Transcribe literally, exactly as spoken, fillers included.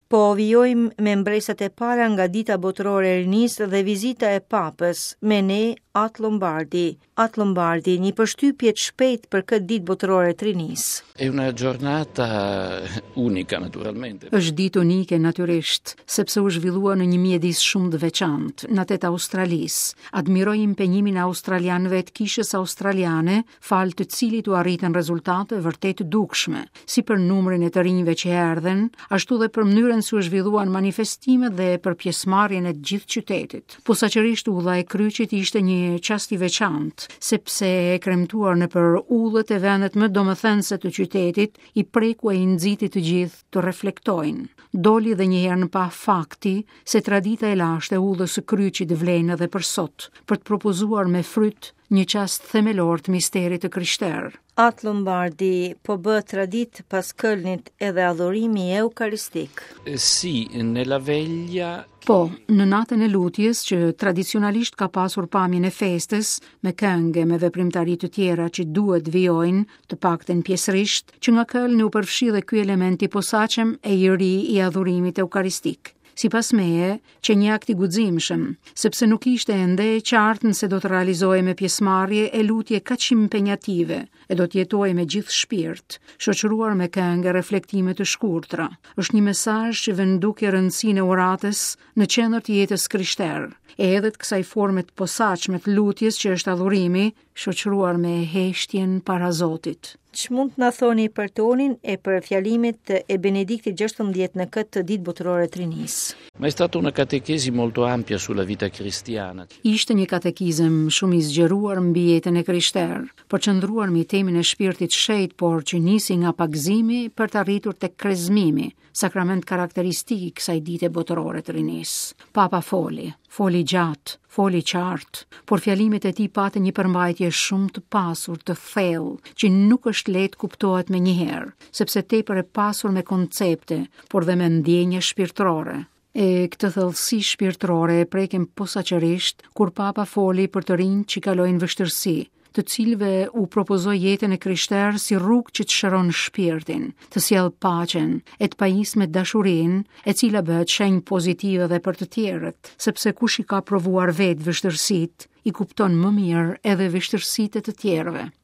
Po vijojmë me mbresat e para nga dita botërore e rinisë dhe vizita e papës me ne At Lombardi. At Lombardi, një përshtypje të shpejt për këtë ditë botërore të rinisë. È una giornata unica naturalmente. Është ditë unike natyrisht, sepse u zhvillua në një mjedis shumë të veçantë, në atet Australisë. Admiroj impenjimin e australianëve të kishës australiane, fal të cilit u arritën rezultate vërtet dukshme, si për numrin e të rinjve që erdhen, ashtu dhe për mënyrën si u zhvilluan manifestimet dhe për pjesëmarrjen e gjithë qytetit. Posaçërisht udhlla e kryqit ishte një çast i veçantë, sepse e kremtuar në për udhët e vendet më domethënëse të qytetit, i preku e i nxiti të gjithë të reflektojnë. Doli dhe një herë në pa fakti se tradita e lashtë e udhës së kryqit vlen edhe për sot, për të propozuar me fryt një çast themelor të misterit të krishterë. At Lombardi, po bë tradit pas këllnit edhe adhurimi eukaristik. Eh, sì, nella veglia. Po, në natën e lutjes që tradicionalisht ka pasur pamjen e festës, me këngë me veprimtari të tjera që duhet vijojnë, të paktën pjesërisht, që nga këllni u përfshi dhe ky element i posaçëm e i ri i adhurimit eukaristik. Sipas meje, që një akt i guximshëm, sepse nuk ishte ende e qartë nëse do të realizohej me pjesëmarrje e lutje kaq impenjative e do të jetojë me gjithë shpirt, shoqëruar me këngë reflektime të shkurtra. Është një mesazh që vendukë rëndësinë e uratës në qendër të jetës krishtere, e edhe të kësaj forme të posaçme të lutjes që është adhurimi, shoqëruar me heshtjen para Zotit. Që mund të na thoni për tonin e për fjalimet e Benediktit gjashtëmbëdhjetë në këtë ditë botërore të rinisë? Ma è stata una catechesi molto ampia sulla vita cristiana. Ishte një katekizëm shumë i zgjeruar mbi jetën e krishterë, përqendruar mbi temën e shpirtit shenjtë, por që nisi nga pagëzimi për të arritur tek krezmimi, sakrament karakteristik i kësaj dite botërore të rinisë. Papa foli, foli gjatë, foli qartë, por fjalimet e tij patën një përmbajtje shumë të pasur, të thellë, që nuk është lehtë kuptohet me njëherë, sepse tepër e pasur me koncepte, por dhe me ndjenje shpirtërore. E këtë thellësi shpirtërore e prekim posaçërisht kur Papa foli për të rinj që kalojnë vështirësi, të cilëve u propozoi jetën e krishterë si rrugë që të shëron shpirtin, të sjell paqen, e të pajisë me dashurinë, e cila bëhet shenjë pozitive edhe për të tjerët, sepse kush i ka provuar vetë vështirësitë, i kupton më mirë edhe vështirësitë e të tjerëve.